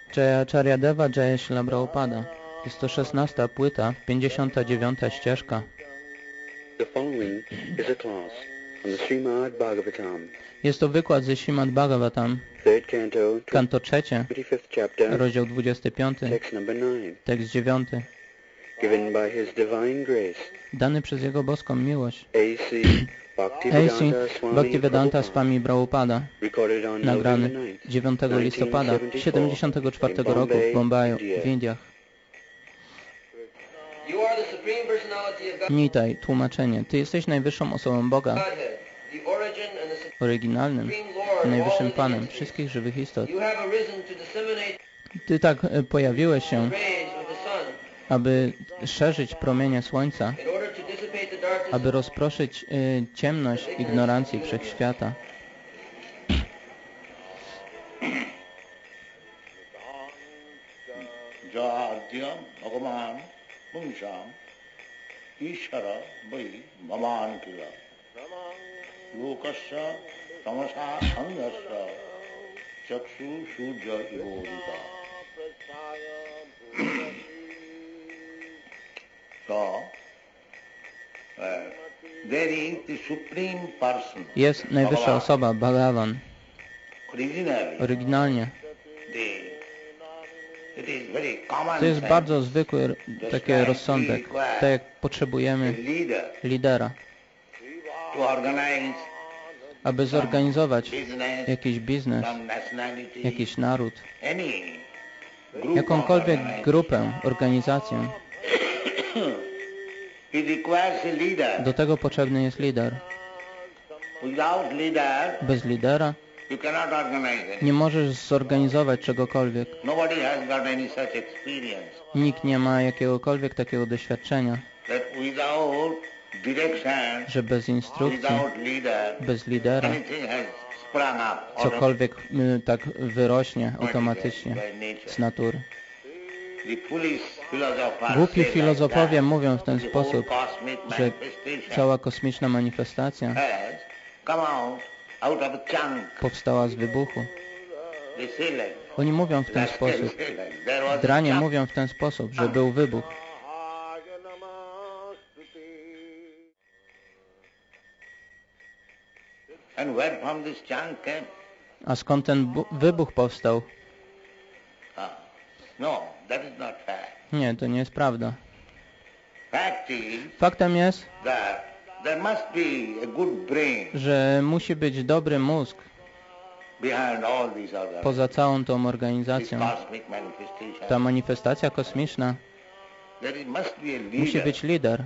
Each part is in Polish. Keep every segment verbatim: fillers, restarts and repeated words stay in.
Jayacharya Jaya Śrīla Prabhupada. Jest to szesnasta płyta, pięćdziesiąta dziewiąta ścieżka. The following is a class from the Srimad Bhagavatam. Jest to wykład ze Śrīmad Bhagavatam, Third canto, kanto trzecie, twenty-fifth chapter, rozdział dwudziesty piąty, text number nine, tekst dziewiąty. given by His Divine Grace, Dany przez Jego boską miłość. A C A C Bhaktivedanta Swami Bhaktivedanta Prabhupada, Swami Prabhupada, recorded on nagrany November ninth, dziewiątego listopada siedemdziesiątego czwartego roku w Bombaju, w Indiach. Nitaj, tłumaczenie. Ty jesteś najwyższą osobą Boga, oryginalnym i najwyższym Panem wszystkich żywych istot. Ty tak e, pojawiłeś się, aby szerzyć promienie Słońca, aby rozproszyć y, ciemność ignorancji wszechświata. Jest najwyższa osoba, Bhagavan. Oryginalnie. To jest bardzo zwykły taki rozsądek. Tak jak potrzebujemy lidera, aby zorganizować jakiś biznes, jakiś naród, jakąkolwiek grupę, organizację. Do tego potrzebny jest lider. Bez lidera nie możesz zorganizować czegokolwiek. Nikt nie ma jakiegokolwiek takiego doświadczenia, że bez instrukcji, bez lidera cokolwiek y, tak wyrośnie automatycznie z natury. Głupi filozofowie mówią w ten sposób, że cała kosmiczna manifestacja powstała z wybuchu. Oni mówią w ten sposób. Dranie mówią w ten sposób, że był wybuch. A skąd ten wybuch powstał? Nie, to nie jest prawda. Faktem jest, że musi być dobry mózg poza całą tą organizacją. Ta manifestacja kosmiczna, musi być lider.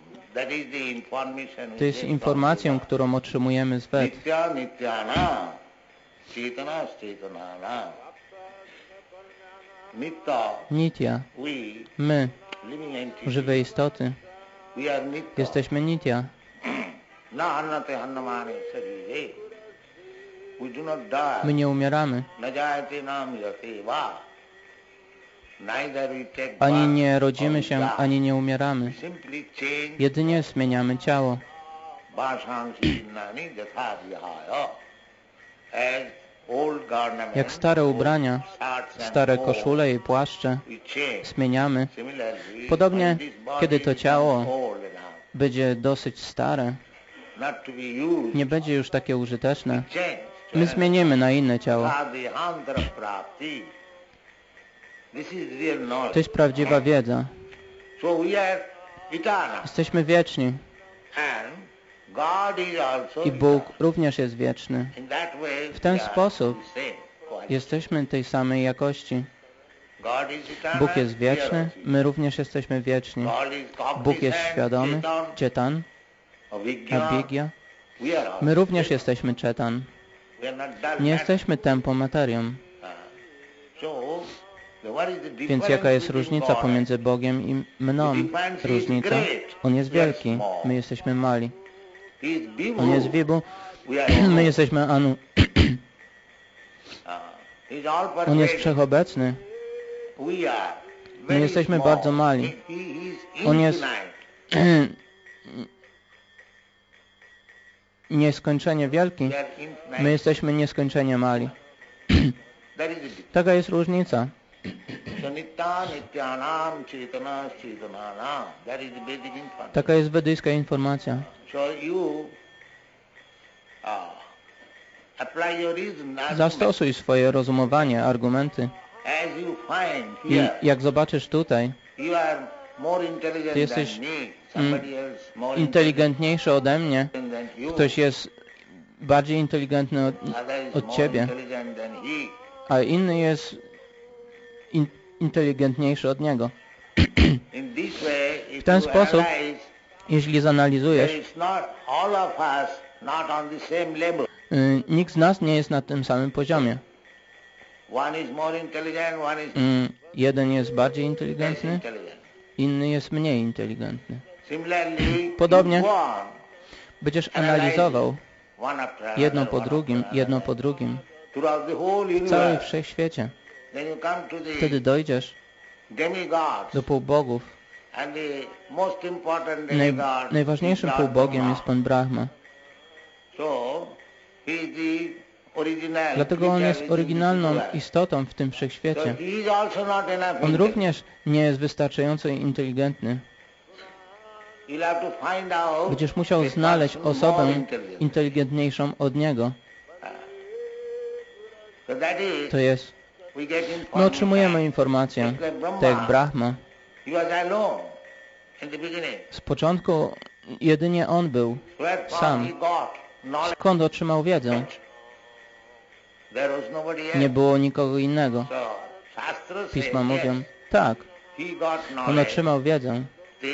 To jest informacją, którą otrzymujemy z Ved. Nitya. My, żywe istoty, jesteśmy Nitya. My nie umieramy. Ani nie rodzimy się, ani nie umieramy. Jedynie zmieniamy ciało. Jak stare ubrania, stare koszule i płaszcze zmieniamy. Podobnie, kiedy to ciało będzie dosyć stare, nie będzie już takie użyteczne, my zmienimy na inne ciało. To jest prawdziwa wiedza. Jesteśmy wieczni. I Bóg również jest wieczny. W ten sposób jesteśmy tej samej jakości. Bóg jest wieczny, my również jesteśmy wieczni. Bóg jest świadomy, Chetan, Abhigya. My również jesteśmy Chetan. Nie jesteśmy tępą materią. Więc jaka jest różnica pomiędzy Bogiem i mną? Różnica? On jest wielki, my jesteśmy mali. On jest Vibhu, my jesteśmy Anu. On jest wszechobecny. My jesteśmy bardzo mali. On jest nieskończenie wielki. My jesteśmy nieskończenie mali. Taka jest różnica. Taka jest wedyjska informacja. Zastosuj swoje rozumowanie, argumenty. I jak zobaczysz tutaj, ty jesteś mm, inteligentniejszy ode mnie, ktoś jest bardziej inteligentny od, od ciebie, a inny jest in, inteligentniejszy od niego. W ten sposób, jeśli zanalizujesz, y, nikt z nas nie jest na tym samym poziomie. Y, jeden jest bardziej inteligentny, inny jest mniej inteligentny. Podobnie będziesz analizował jedno po drugim, jedno po drugim w całym wszechświecie. Wtedy dojdziesz do półbogów. Naj, najważniejszym półbogiem jest Pan Brahma. Dlatego On jest oryginalną istotą w tym wszechświecie. On również nie jest wystarczająco inteligentny. Będziesz musiał znaleźć osobę inteligentniejszą od Niego. To jest, my otrzymujemy informację, tak jak Brahma. Z początku jedynie On był sam. Skąd otrzymał wiedzę? Nie było nikogo innego. Pisma mówią, tak, On otrzymał wiedzę.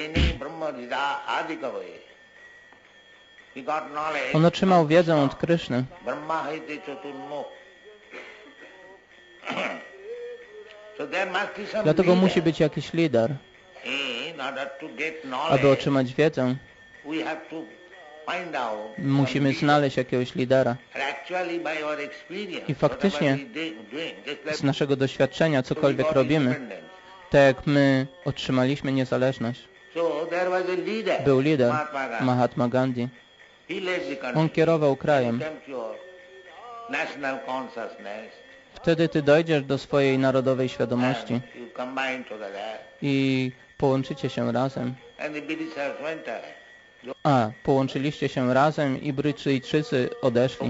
On otrzymał wiedzę od Kryszny. Dlatego musi być jakiś lider. Aby otrzymać wiedzę, musimy znaleźć jakiegoś lidera. I faktycznie z naszego doświadczenia, cokolwiek robimy, tak jak my otrzymaliśmy niezależność. Był lider, Mahatma Gandhi. On kierował krajem. Wtedy ty dojdziesz do swojej narodowej świadomości i połączycie się razem. A, połączyliście się razem i Brytyjczycy odeszli.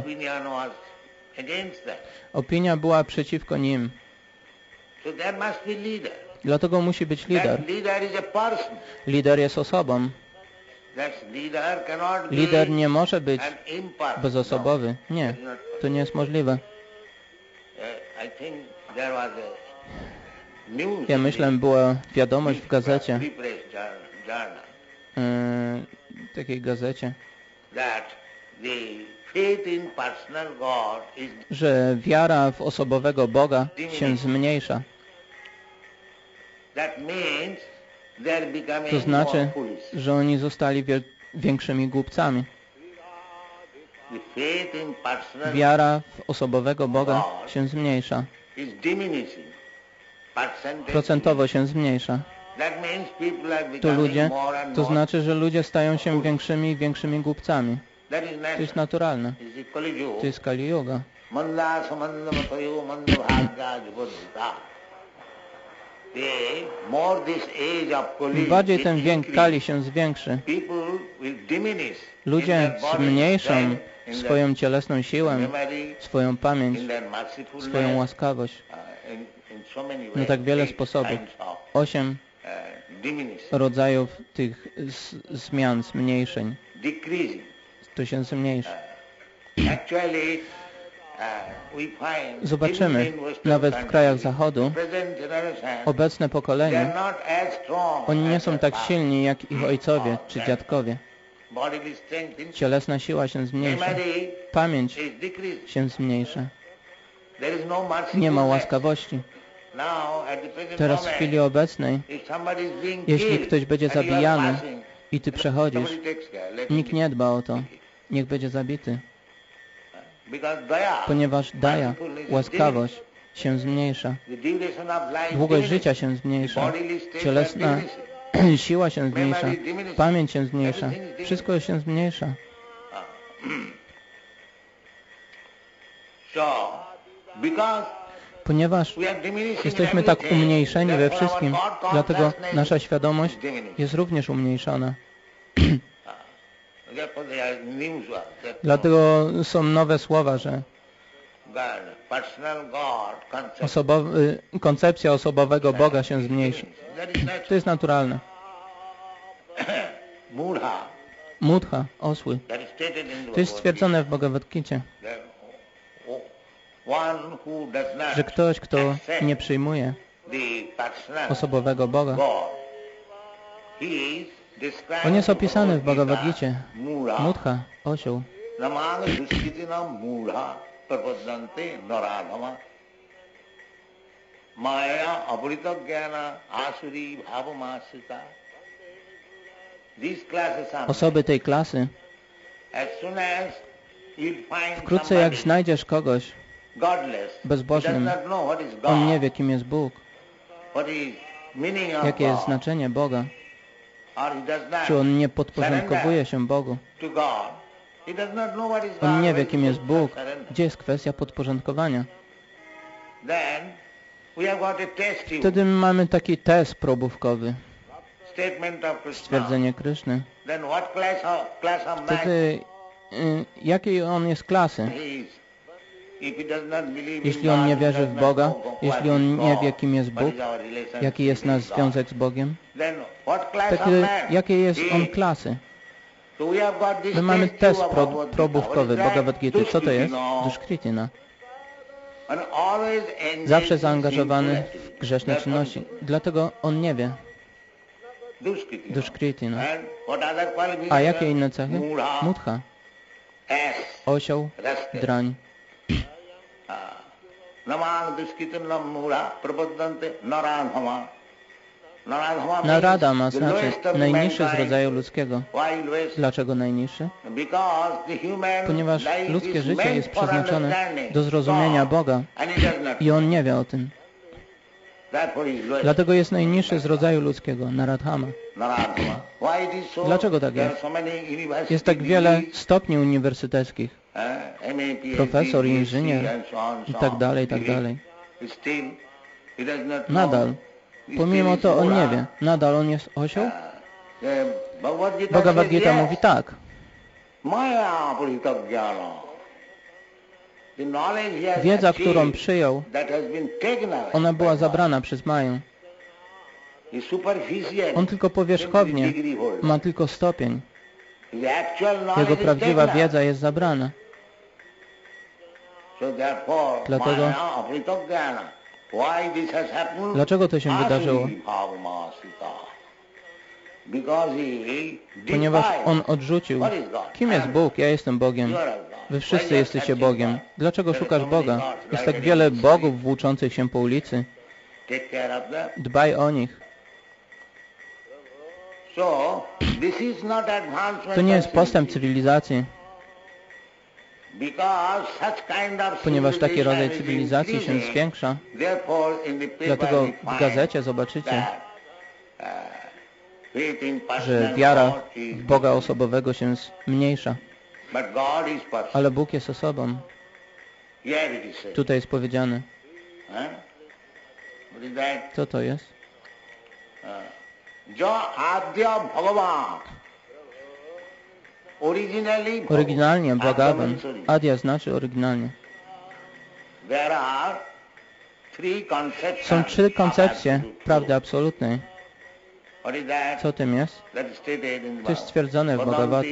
Opinia była przeciwko nim. Dlatego musi być lider. Lider jest osobą. Lider nie może być bezosobowy. Nie, to nie jest możliwe. Ja myślę, była wiadomość w gazecie, yy, takiej gazecie, że wiara w osobowego Boga się zmniejsza. To znaczy, że oni zostali większymi głupcami. Wiara w osobowego Boga się zmniejsza. Procentowo się zmniejsza. To ludzie, to znaczy, że ludzie stają się większymi i większymi głupcami. To jest naturalne. To jest Kali Yuga. Im bardziej ten wiek Kali się zwiększy, ludzie zmniejszą swoją cielesną siłę, swoją pamięć, swoją łaskawość na tak wiele sposobów. Osiem rodzajów tych zmian, zmniejszeń. To się zmniejszy. Zobaczymy, nawet w krajach Zachodu, obecne pokolenie, oni nie są tak silni jak ich ojcowie czy dziadkowie. Cielesna siła się zmniejsza. Pamięć się zmniejsza. Nie ma łaskawości. Teraz w chwili obecnej, jeśli ktoś będzie zabijany i ty przechodzisz, nikt nie dba o to. Niech będzie zabity. Ponieważ daja, łaskawość się zmniejsza. Długość życia się zmniejsza. Cielesna siła się zmniejsza. Pamięć się zmniejsza. Wszystko się zmniejsza. Ponieważ jesteśmy tak umniejszeni we wszystkim, dlatego nasza świadomość jest również umniejszona. Dlatego są nowe słowa, że osobowy, koncepcja osobowego Boga się zmniejszy. To jest naturalne. Mudha, osły. To jest stwierdzone w Bhagavad Gicie, że ktoś, kto nie przyjmuje osobowego Boga, on jest opisany w Bhagavad Gicie. Mudha, osioł. Osoby tej klasy, wkrótce jak znajdziesz kogoś bezbożnym, on nie wie, kim jest Bóg, jakie jest znaczenie Boga, czy on nie podporządkowuje się Bogu. On nie wie, kim jest Bóg, gdzie jest kwestia podporządkowania. Wtedy mamy taki test probówkowy, stwierdzenie Kryszny. Wtedy y, jakiej on jest klasy? Jeśli on nie wierzy w Boga, jeśli on nie wie, kim jest Bóg, jaki jest nasz związek z Bogiem, wtedy jakiej jest on klasy? My mamy test pro, probówkowy Bhagavad Gita. Co to jest? Dushkritina. Zawsze zaangażowany w grzeszne czynności. Dlatego on nie wie. Dushkritina. A jakie inne cechy? Mudha. Osioł, drań. Narada ma znaczy najniższy z rodzaju ludzkiego. Dlaczego najniższy? Ponieważ ludzkie życie jest przeznaczone do zrozumienia Boga i on nie wie o tym. Dlatego jest najniższy z rodzaju ludzkiego, Naradhama. Dlaczego tak jest? Jest tak wiele stopni uniwersyteckich. Profesor, inżynier i tak dalej, i tak dalej. Nadal, pomimo to on nie wie. Nadal on jest osioł? Bhagavad Gita mówi tak. Wiedza, którą przyjął, ona była zabrana przez Maję. On tylko powierzchownie ma tylko stopień. Jego prawdziwa wiedza jest zabrana. Dlatego, dlaczego to się wydarzyło? Ponieważ on odrzucił. Kim jest Bóg? Ja jestem Bogiem. Wy wszyscy jesteście Bogiem. Dlaczego szukasz Boga? Jest tak wiele bogów włóczących się po ulicy. Dbaj o nich. To nie jest postęp cywilizacji. Ponieważ taki rodzaj cywilizacji się zwiększa, dlatego w gazecie zobaczycie, że wiara w Boga osobowego się zmniejsza. Ale Bóg jest osobą. Tutaj jest powiedziane. Co to jest? Oryginalnie Bhagavan. Adya znaczy oryginalnie. Są trzy koncepcje prawdy absolutnej. Co tym jest? To jest stwierdzone w Bhagavata.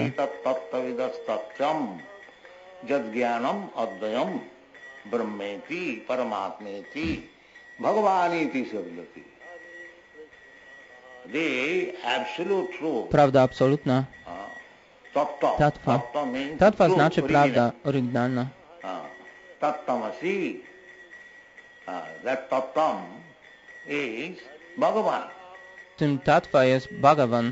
Prawda absolutna. Tattva. Tattva znaczy prawda oryginalna. Tym tattva jest Bhagavan.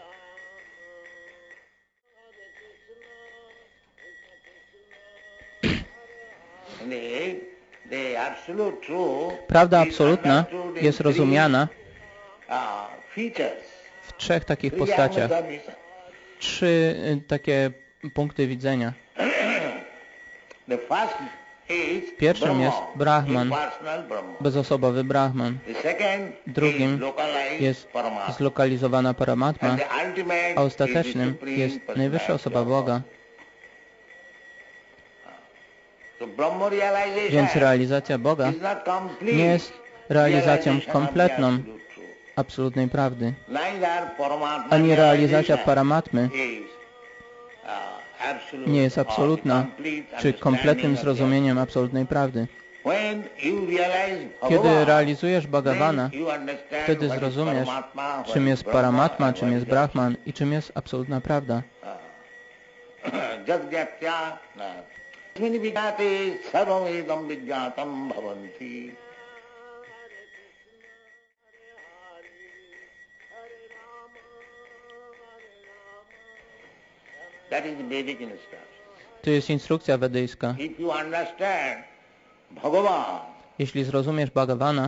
Prawda absolutna jest rozumiana w trzech takich postaciach. Trzy takie punkty widzenia. Pierwszym jest Brahman, bezosobowy Brahman. Drugim jest zlokalizowana Paramatma, a ostatecznym jest najwyższa osoba Boga. Więc realizacja Boga nie jest realizacją kompletną absolutnej prawdy, ani realizacja Paramatmy nie jest absolutna, czy kompletnym zrozumieniem absolutnej prawdy. Kiedy realizujesz Bhagavana, wtedy zrozumiesz, czym jest Paramatma, czym jest Brahman i czym jest absolutna prawda. To jest instrukcja wedyjska. Jeśli zrozumiesz Bhagavana,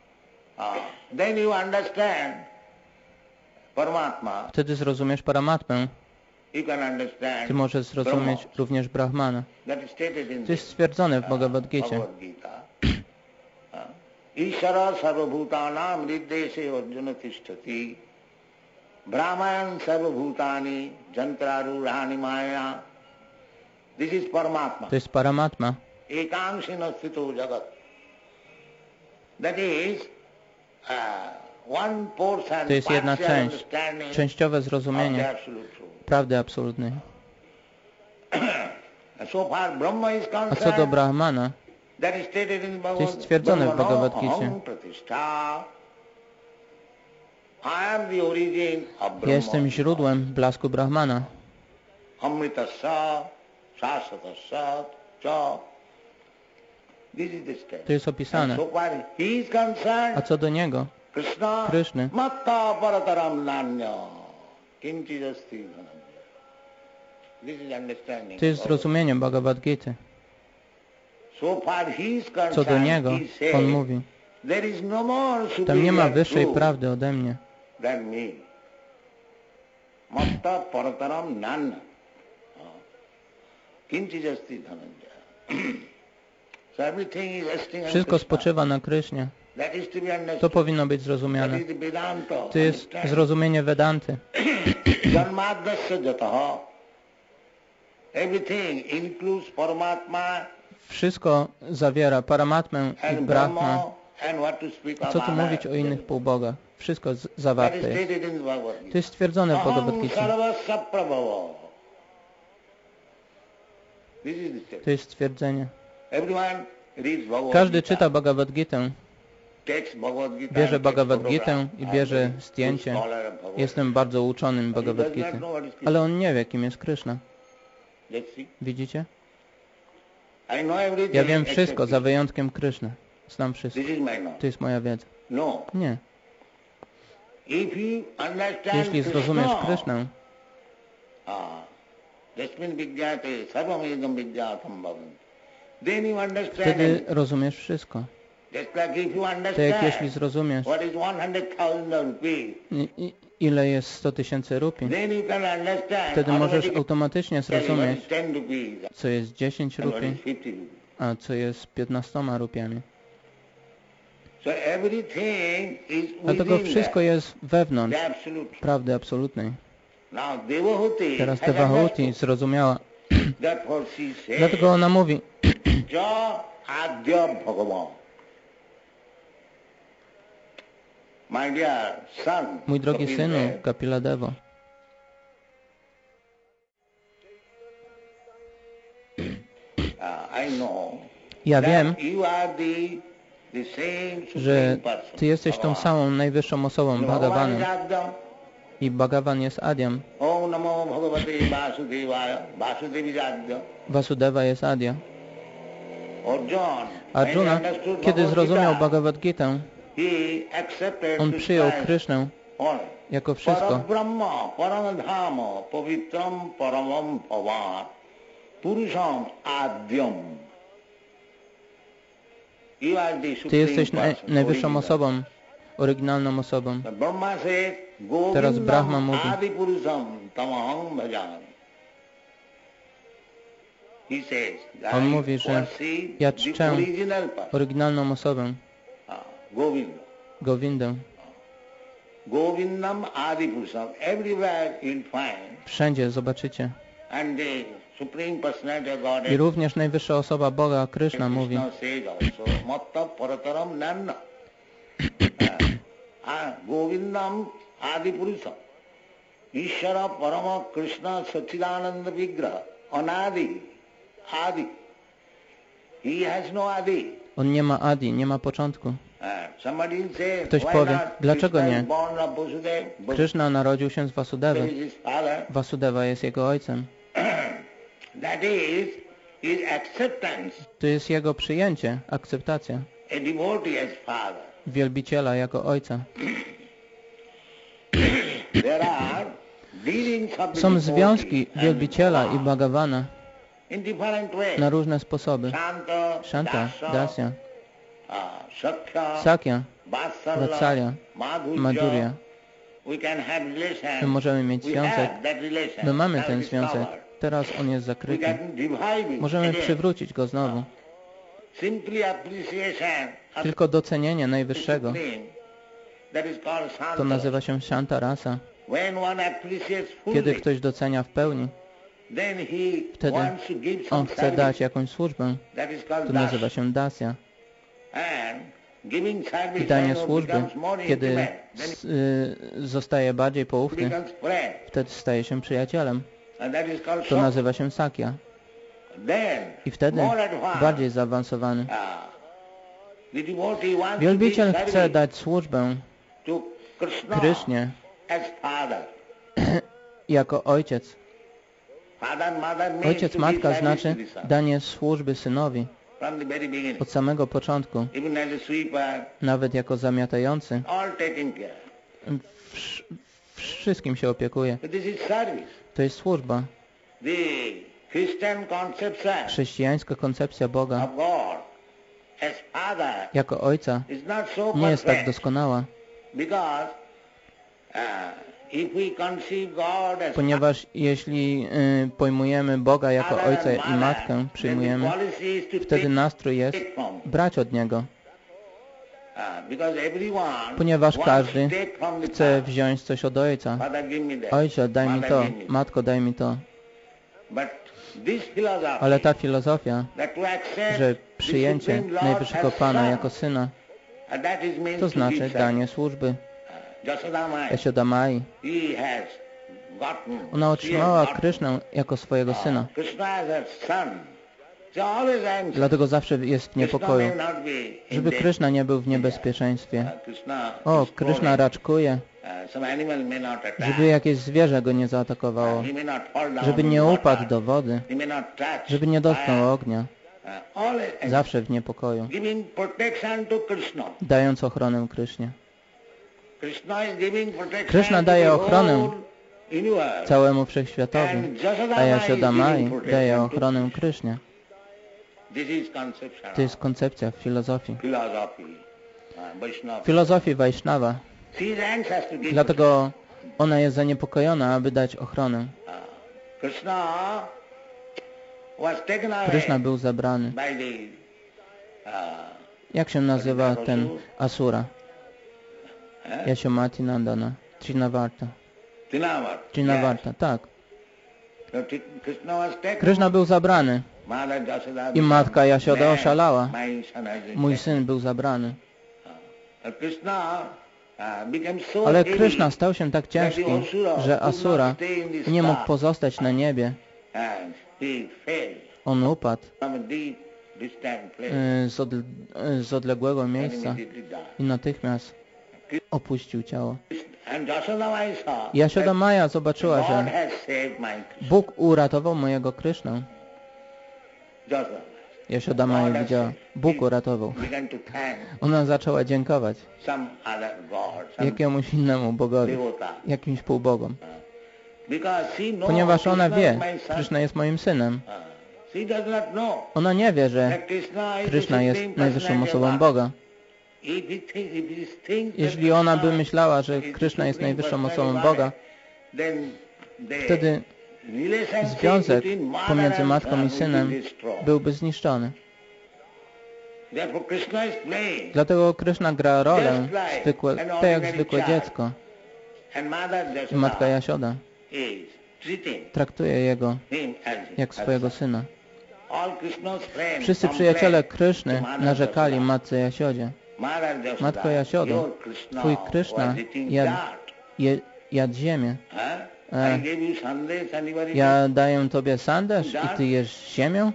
wtedy zrozumiesz Paramatmę. Ty możesz zrozumieć również Brahmana. To jest stwierdzone w Bhagavad Gicie. Ishara sarvabhutanam riddese arjuna tishtati Brahman sarvabhutani jantraruhani maya. This is Paramatma. To jest Paramatma. Ekangsina sthito jagat. That is uh, one portion, to jest jedna część, częściowe zrozumienie prawdy absolutnej. A co do Brahmana, to jest stwierdzone w Bhagavad Gicie. Ja jestem źródłem blasku Brahmana. To jest opisane. A co do niego, Kryszny, to jest zrozumieniem Bhagavad Gity. Co do niego, on mówi, tam nie ma wyższej prawdy ode mnie. Wszystko spoczywa na Krysznie. To powinno być zrozumiane. To jest zrozumienie Vedanty. Wszystko zawiera Paramatmę i Brahma. A co tu mówić o innych półbogach? Wszystko zawarte jest. To jest stwierdzone w Bhagavad Gita. To jest stwierdzenie. Każdy czyta Bhagavad Gitę, bierze Bhagavad Gitę i bierze zdjęcie. Jestem bardzo uczonym Bhagavad Gity. Ale on nie wie, kim jest Kryszna. Widzicie? Ja wiem wszystko, za wyjątkiem Kryszny. Znam wszystko. To jest moja wiedza. Nie. Jeśli zrozumiesz Krysznę, wtedy rozumiesz wszystko. Tak jak jeśli zrozumiesz, i, ile jest sto tysięcy rupii, wtedy możesz automatycznie zrozumieć, co jest dziesięć rupii, a co jest piętnastoma rupiami. Dlatego wszystko jest wewnątrz prawdy absolutnej. Teraz Devahuti zrozumiała. Dlatego ona mówi, mój drogi synu, Kapiladevo, ja wiem, że Ty jesteś tą samą najwyższą osobą, Bhagawanem. I Bhagavan jest Adyam. Vasudeva jest Adya. Arjuna, kiedy zrozumiał Bhagavad Gitę, on przyjął Krysznę jako wszystko. Ty jesteś naj, najwyższą osobą, oryginalną osobą. Teraz Brahma mówi, On mówi, że ja czczę oryginalną osobę, Govindę. Govindam Adipurusham. Everywhere you'll find. Wszędzie zobaczycie. And the Supreme Personality of Godhead. I również najwyższa osoba Boga, Krishna, mówi. Matta parataram nanna. Govindam Adipurusham. Ishvara Parama Krishna Satchidananda Vigraha. Anadi. Adi. He has no Adi. On nie ma Adi, nie ma początku. Ktoś powie, dlaczego nie? Krishna narodził się z Vasudewy. Vasudeva jest jego ojcem. To jest jego przyjęcie, akceptacja. Wielbiciela jako ojca. Są związki wielbiciela i Bhagavana na różne sposoby. Shanta, Dasya, Sakya, Vatsalya, Madhurya. My możemy mieć związek. My mamy ten związek. Teraz on jest zakryty. Możemy przywrócić go znowu. Tylko docenienie najwyższego. To nazywa się Shanta Rasa. Kiedy ktoś docenia w pełni, wtedy on chce dać jakąś służbę. To nazywa się Dasya. I danie służby, kiedy y, zostaje bardziej poufny, wtedy staje się przyjacielem. To nazywa się Sakya. I wtedy bardziej zaawansowany. Wielbiciel chce dać służbę Krysznie jako ojciec. Ojciec, matka znaczy danie służby synowi. Od samego początku, nawet jako zamiatający, wsz wszystkim się opiekuje. To jest służba. Chrześcijańska koncepcja Boga jako Ojca nie jest tak doskonała, ponieważ jeśli y, pojmujemy Boga jako Ojca i Matkę, przyjmujemy, wtedy nastrój jest brać od Niego. Ponieważ każdy chce wziąć coś od Ojca. Ojcze, daj mi to. Matko, daj mi to. Ale ta filozofia, że przyjęcie najwyższego Pana jako Syna, to znaczy danie służby. Yashoda Mai. Ona otrzymała Krishnę jako swojego syna. Dlatego zawsze jest w niepokoju, żeby Krishna nie był w niebezpieczeństwie. O, Krishna raczkuje, żeby jakieś zwierzę go nie zaatakowało, żeby nie upadł do wody, żeby nie dotknął ognia. Zawsze w niepokoju, dając ochronę Krishnie. Krishna daje ochronę całemu wszechświatowi, a Yashoda Mai daje ochronę Krishnie. To jest koncepcja w filozofii. W filozofii Vaishnava. Dlatego ona jest zaniepokojona, aby dać ochronę. Krishna był zabrany. Jak się nazywa ten Asura? Yashomati Nandana. Trinavarta. Trinavarta, tak. Krishna był zabrany. I matka Yashoda oszalała. Mój syn był zabrany. Ale Krishna stał się tak ciężki, że Asura nie mógł pozostać na niebie. On upadł z, od, z odległego miejsca i natychmiast opuścił ciało. Yashoda Maya zobaczyła, że Bóg uratował mojego Krishnę. Yashoda Maya widziała, Bóg uratował. Ona zaczęła dziękować jakiemuś innemu Bogowi, jakimś półbogom. Ponieważ ona wie, Krishna jest moim synem. Ona nie wie, że Krishna jest najwyższą osobą Boga. Jeśli ona by myślała, że Krishna jest najwyższą osobą Boga, wtedy związek pomiędzy matką i synem byłby zniszczony. Dlatego Kryszna gra rolę zwykłe, tak jak zwykłe dziecko. I matka Jaszoda traktuje jego jak swojego syna. Wszyscy przyjaciele Kryszny narzekali matce Jasiodzie. Matko Jasiodo, twój Kryszna jadł, je, jadł ziemię. E, ja daję tobie sandaż i ty jesz ziemię?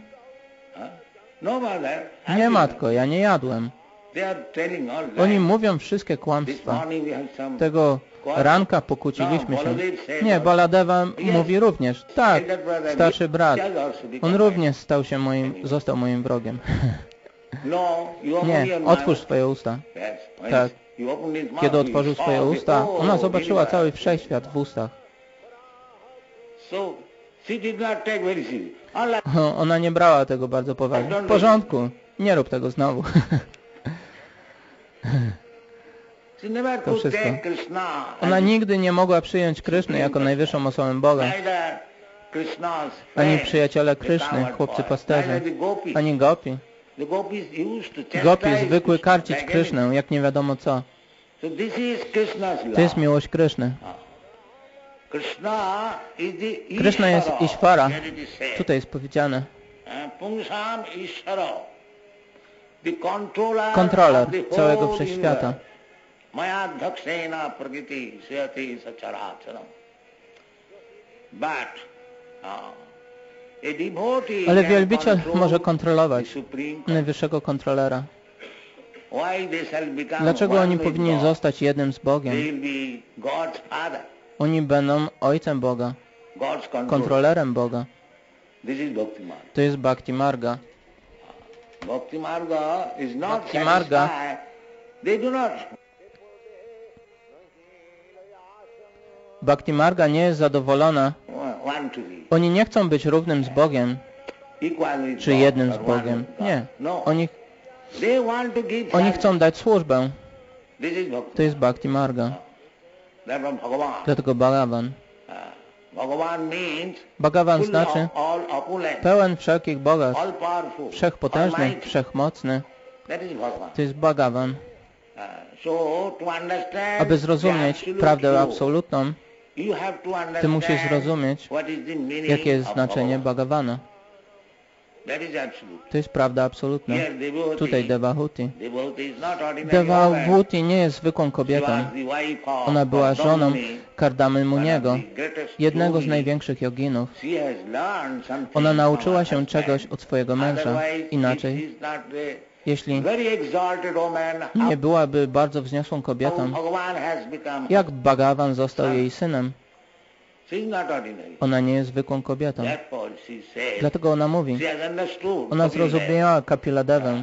Nie, matko, ja nie jadłem. Oni mówią wszystkie kłamstwa. Tego ranka pokłóciliśmy się. Nie, Baladeva mówi również. Tak, starszy brat. On również stał się moim, został moim wrogiem. Nie, otwórz swoje usta. Tak. Kiedy otworzył swoje usta, ona zobaczyła cały wszechświat w ustach. Ona nie brała tego bardzo poważnie. W porządku, nie rób tego znowu. To wszystko. Ona nigdy nie mogła przyjąć Kryszny jako najwyższą osobę Boga. Ani przyjaciele Kryszny, chłopcy pasterze, ani gopi. Gopi zwykły karcić Krysznę, jak nie wiadomo co. To jest miłość Kryszny. Kryszna jest Ishvara. Tutaj jest powiedziane. Kontroler całego wszechświata. Ale wielbiciel może kontrolować najwyższego kontrolera. Dlaczego oni powinni zostać jednym z Bogiem? Oni będą ojcem Boga, kontrolerem Boga. To jest Bhakti Marga. Bhakti Marga Bhakti Marga nie jest zadowolona. Oni nie chcą być równym z Bogiem, czy jednym z Bogiem. Nie. Oni, oni chcą dać służbę. To jest Bhakti Marga. Dlatego Bhagavan. Bhagavan znaczy pełen wszelkich bogactw, wszechpotężny, wszechmocny. To jest Bhagavan. Aby zrozumieć prawdę absolutną, ty musisz zrozumieć, jakie jest znaczenie Bhagavana. To jest prawda absolutna. Tutaj Devahuti. Devahuti nie jest zwykłą kobietą. Ona była żoną Kardamy Muniego, jednego z największych joginów. Ona nauczyła się czegoś od swojego męża. Inaczej, jeśli nie byłaby bardzo wzniosłą kobietą, jak Bhagavan został jej synem? Ona nie jest zwykłą kobietą. Dlatego ona mówi, ona zrozumiała Kapiladevę,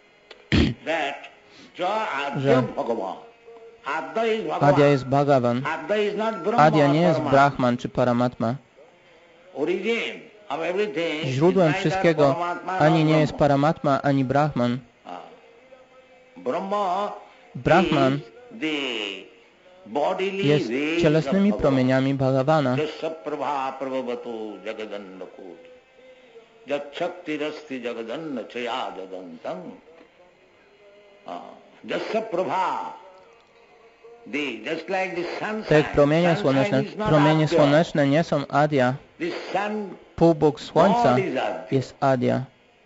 że Adya jest Bhagavan. Adya nie jest Brahman czy Paramatma. Źródłem wszystkiego ani nie jest Paramatma, ani Brahman. Brahman jest cielesnymi promieniami Bhagavana. Tak jak promienie słoneczne. Promienie słoneczne nie są Adya. Półbóg Słońca jest Adya.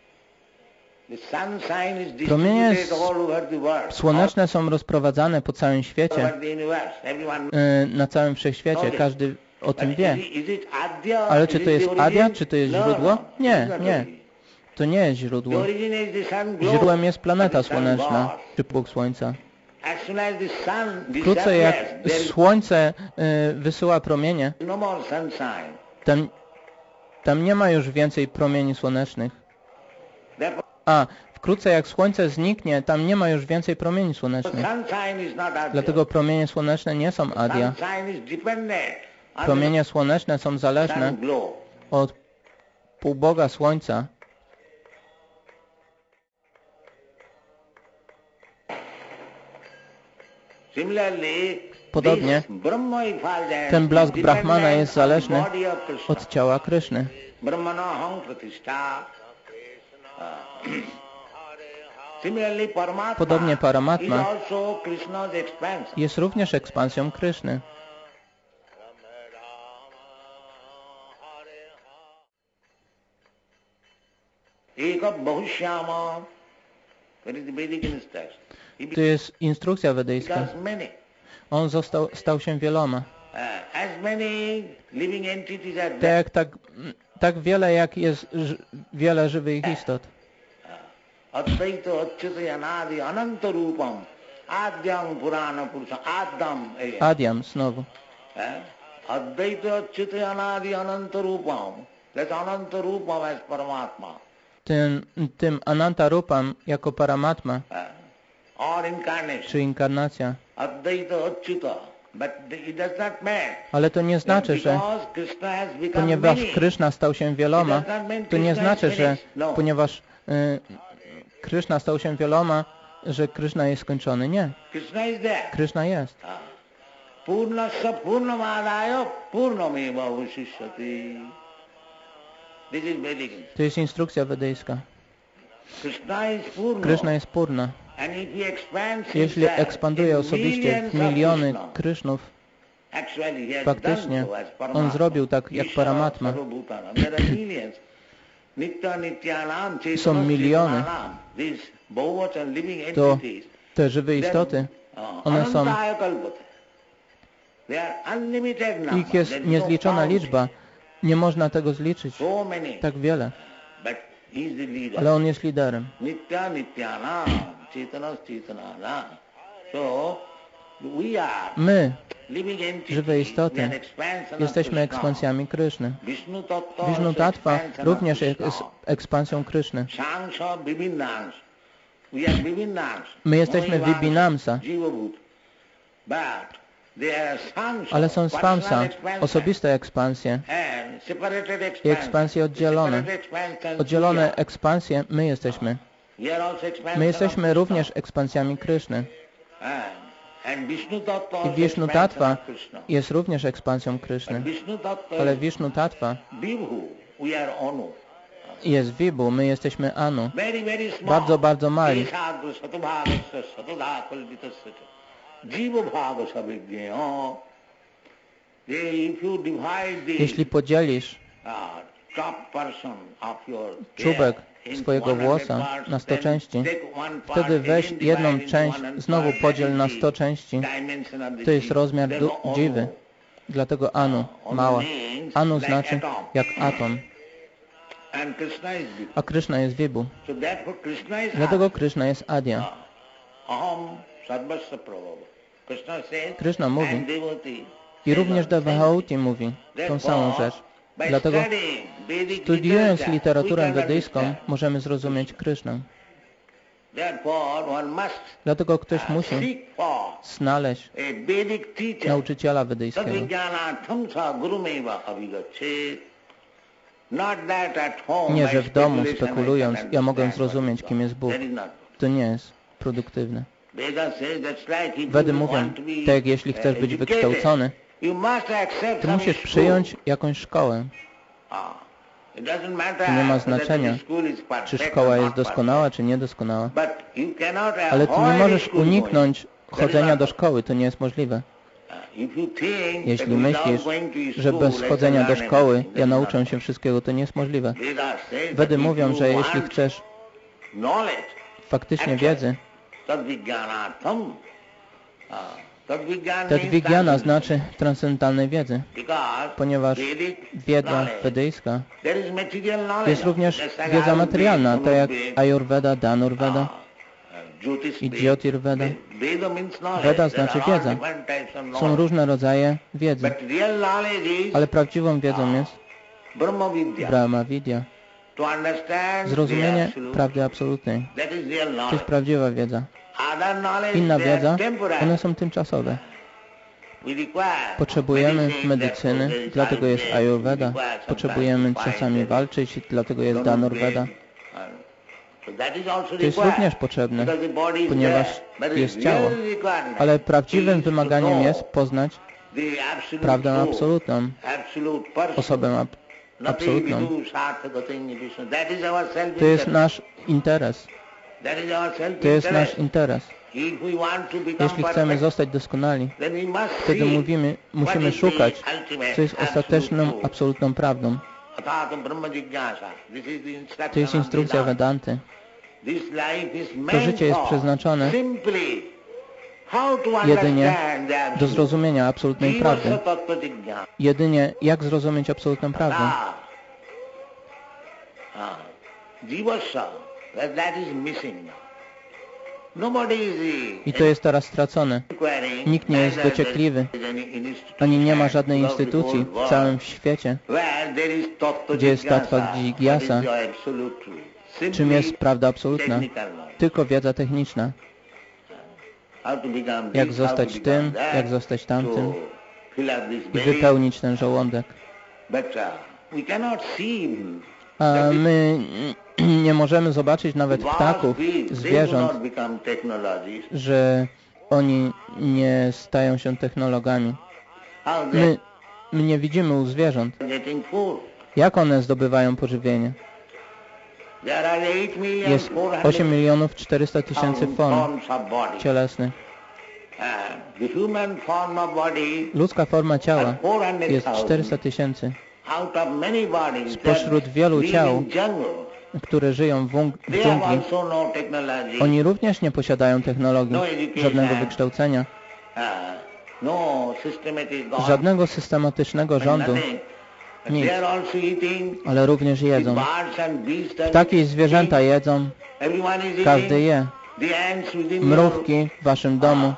Promienie słoneczne są rozprowadzane po całym świecie, na całym wszechświecie, każdy o tym wie. Ale czy to jest Adya, czy to jest źródło? Nie, nie. To nie jest źródło. Źródłem jest planeta słoneczna, czy Bóg Słońca. Wkrótce jak Słońce wysyła promienie, tam, tam nie ma już więcej promieni słonecznych. A wkrótce jak Słońce zniknie, tam nie ma już więcej promieni słonecznych. Dlatego promienie słoneczne nie są Adya. Promienie słoneczne są zależne od półboga Słońca. Podobnie ten blask Brahmana jest zależny od ciała Kryszny. Podobnie Paramatma jest również ekspansją Kryszny. To jest instrukcja wedyjska. On został, stał się wieloma. Tak, jak, tak, tak wiele, jak jest ż, wiele żywych istot. Adyam znowu. Tym, tym Ananta Rupam jako Paramatma, czy inkarnacja. Ale to nie znaczy, że ponieważ Kryszna stał się wieloma, to nie znaczy, że ponieważ y, Kryszna stał się wieloma, że Kryszna jest skończony. Nie. Kryszna jest. To jest instrukcja wedyjska. Kryszna jest purna. Jeśli ekspanduje osobiście w miliony Krysznów, faktycznie on zrobił tak jak Paramatma. Są miliony. To te żywe istoty, one są, ich jest niezliczona liczba. Nie można tego zliczyć. Tak wiele. Ale on jest liderem. My, żywe istoty, jesteśmy ekspansjami Kryszny. Vishnu Tattva również jest ekspansją Kryszny. My jesteśmy Vibhinamsa. Ale są Svamsa, osobiste ekspansje i ekspansje oddzielone. Oddzielone ekspansje my jesteśmy. My jesteśmy również ekspansjami Kryszny. I Vishnu Tattva jest również ekspansją Kryszny. Ale Vishnu Tattva jest Vibhu, my jesteśmy Anu. Bardzo, bardzo mali. Jeśli podzielisz czubek swojego włosa na sto części, wtedy weź jedną część, znowu podziel na sto części. To jest rozmiar dziwy. Dlatego Anu, mała. Anu znaczy jak atom. A Kryszna jest Vibhu. Dlatego Kryszna jest Adya. Kryszna mówi i również Devahauti mówi tą samą rzecz. Dlatego studiując literaturę wedyjską możemy zrozumieć Krysznę. Dlatego ktoś musi znaleźć nauczyciela wedyjskiego. Nie, że w domu spekulując ja mogę zrozumieć, kim jest Bóg. To nie jest produktywne. Wedy mówią, tak jak jeśli chcesz być wykształcony, to musisz przyjąć jakąś szkołę. To nie ma znaczenia, czy szkoła jest doskonała, czy niedoskonała. Ale ty nie możesz uniknąć chodzenia do szkoły, to nie jest możliwe. Jeśli myślisz, że bez chodzenia do szkoły ja nauczę się wszystkiego, to nie jest możliwe. Wedy mówią, że jeśli chcesz faktycznie wiedzy, Tadvigyana znaczy transcendentalnej wiedzy, ponieważ wiedza wedyjska jest również wiedza materialna, tak jak Ayurveda, Dhanurveda i Jyotirveda. Veda znaczy wiedza. Są różne rodzaje wiedzy, ale prawdziwą wiedzą jest Brahma Vidya. Zrozumienie prawdy absolutnej. To jest prawdziwa wiedza. Inna wiedza, one są tymczasowe. Potrzebujemy medycyny, dlatego jest Ayurveda. Potrzebujemy czasami walczyć, dlatego jest Dhanurveda. To jest również potrzebne, ponieważ jest ciało. Ale prawdziwym wymaganiem jest poznać prawdę absolutną, osobę ab absolutną. To jest nasz interes. To jest nasz interes. Jeśli chcemy zostać doskonali, wtedy mówimy, musimy szukać, co jest ostateczną, absolutną prawdą. To jest instrukcja Vedanty. To życie jest przeznaczone jedynie do zrozumienia absolutnej prawdy. Jedynie jak zrozumieć absolutną prawdę. I to jest teraz stracone. Nikt nie jest dociekliwy, ani nie ma żadnej instytucji w całym świecie, gdzie jest tattva džigyasa. Czym jest prawda absolutna? Tylko wiedza techniczna. Jak zostać tym, jak zostać tamtym i wypełnić ten żołądek. A my nie możemy zobaczyć nawet ptaków, zwierząt, że oni nie stają się technologami. My, my nie widzimy u zwierząt, jak one zdobywają pożywienie. Jest osiem milionów czterysta tysięcy form cielesnych. Ludzka forma ciała jest czterysta tysięcy. Spośród wielu ciał, które żyją w, w dżungli, oni również nie posiadają technologii, żadnego wykształcenia, żadnego systematycznego rządu, nic, ale również jedzą. Ptaki i zwierzęta jedzą, każdy je. Mrówki w waszym domu,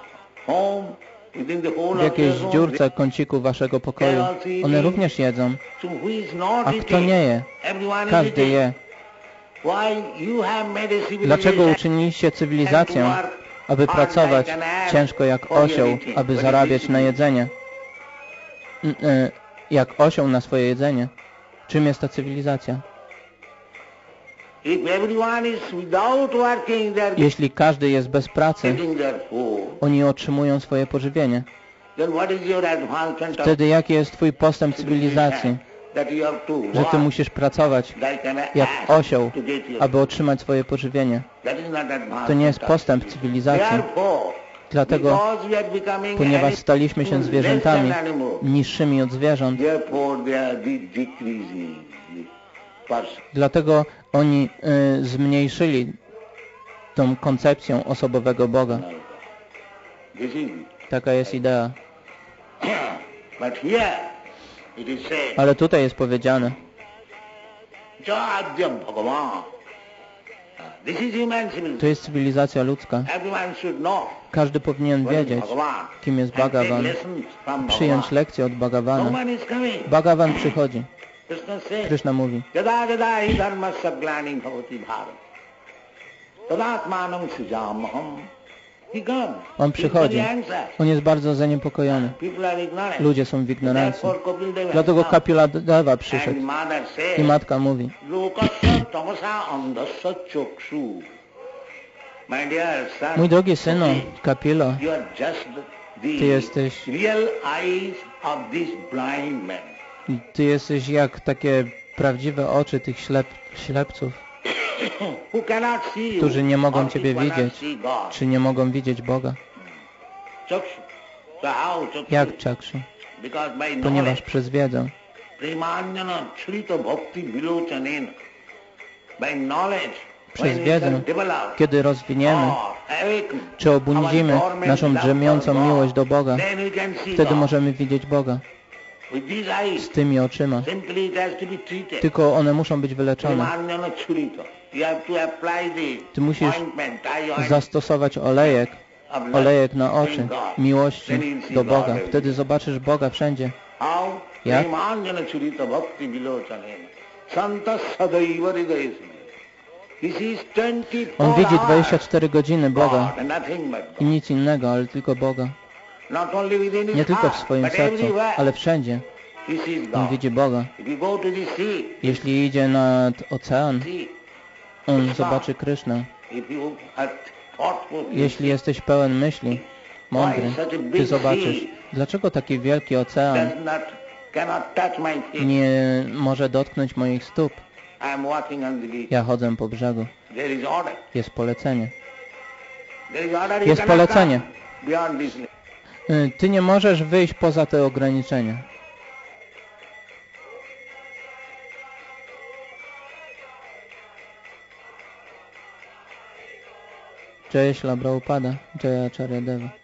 w jakiejś dziurce, kąciku waszego pokoju, one również jedzą. A kto nie je? Każdy je. Dlaczego uczyniliście cywilizację, aby pracować ciężko jak osioł, aby zarabiać na jedzenie? Jak osioł na swoje jedzenie. Czym jest ta cywilizacja? Jeśli każdy jest bez pracy, oni otrzymują swoje pożywienie. Wtedy jaki jest twój postęp cywilizacji? Że ty musisz pracować jak osioł, aby otrzymać swoje pożywienie. To nie jest postęp cywilizacji. Dlatego, ponieważ staliśmy się zwierzętami, niższymi od zwierząt, dlatego oni y, zmniejszyli tą koncepcją osobowego Boga. Taka jest idea. Ale tutaj jest powiedziane, to jest cywilizacja ludzka. Każdy powinien wiedzieć, kim jest Bhagavan, przyjąć lekcję od Bhagavana. Bhagavan przychodzi. Krishna mówi, on przychodzi. On jest bardzo zaniepokojony. Ludzie są w ignorancji. Dlatego Kapila Deva przyszedł. I matka mówi, mój drogi synu, Kapilo, ty jesteś Ty jesteś jak takie prawdziwe oczy tych ślep, ślepców, którzy nie mogą Ciebie widzieć, czy nie mogą widzieć Boga. Jak Czakshu? Ponieważ przez wiedzę. Przez wiedzę, kiedy rozwiniemy, czy obudzimy naszą drzemiącą miłość do Boga, wtedy możemy widzieć Boga. Z tymi oczyma. Tylko one muszą być wyleczone. Ty musisz zastosować olejek, olejek na oczy, miłości do Boga. Wtedy zobaczysz Boga wszędzie. Jak? On widzi dwadzieścia cztery godziny Boga i nic innego, ale tylko Boga. Nie tylko w swoim sercu, ale wszędzie. On widzi Boga. Jeśli idzie nad ocean, on zobaczy Krysznę. Jeśli jesteś pełen myśli, mądry, ty zobaczysz, dlaczego taki wielki ocean nie może dotknąć moich stóp. Ja chodzę po brzegu. Jest polecenie. Jest polecenie. Ty nie możesz wyjść poza te ograniczenia. Jai Śrīla Prabhupada, Jai Acharya Deva.